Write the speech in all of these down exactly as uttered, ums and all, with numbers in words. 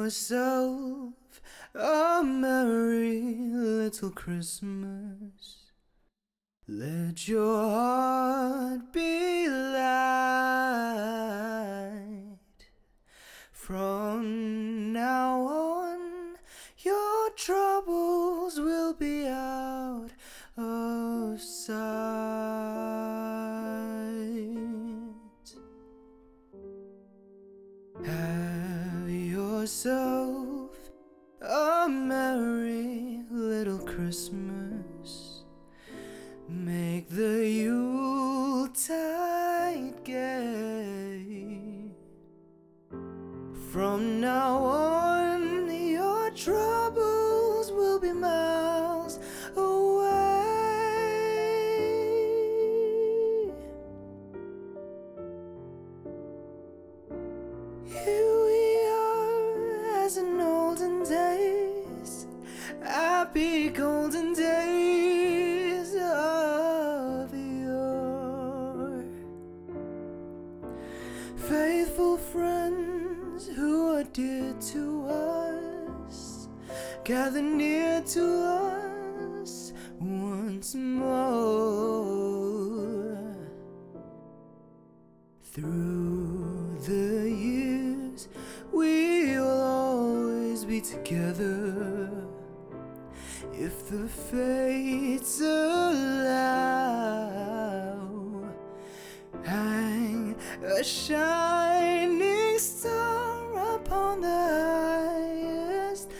yourself a merry little Christmas. Let your heart be light. From now on, your troubles will be out of sight. Have yourself a merry little Christmas. Make the Yuletide gay. From now on, your troubles will be miles away. Here we are as in olden days, happy golden days of yore. Faithful friends who are dear to us, gather near to us once more. Through the years, we'll always be together, if the fates allow. Hang a shining star upon the highest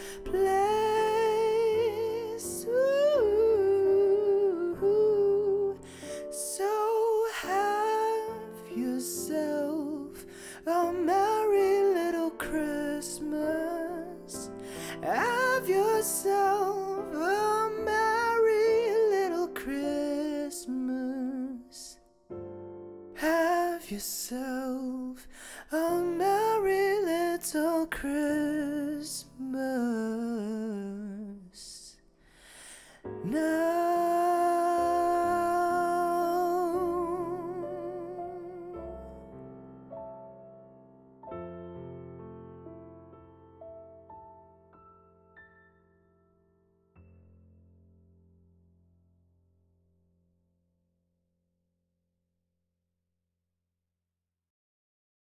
place. Ooh. So have yourself a merry little Christmas. Have yourself a merry little Christmas. Have yourself a merry little Christmas now.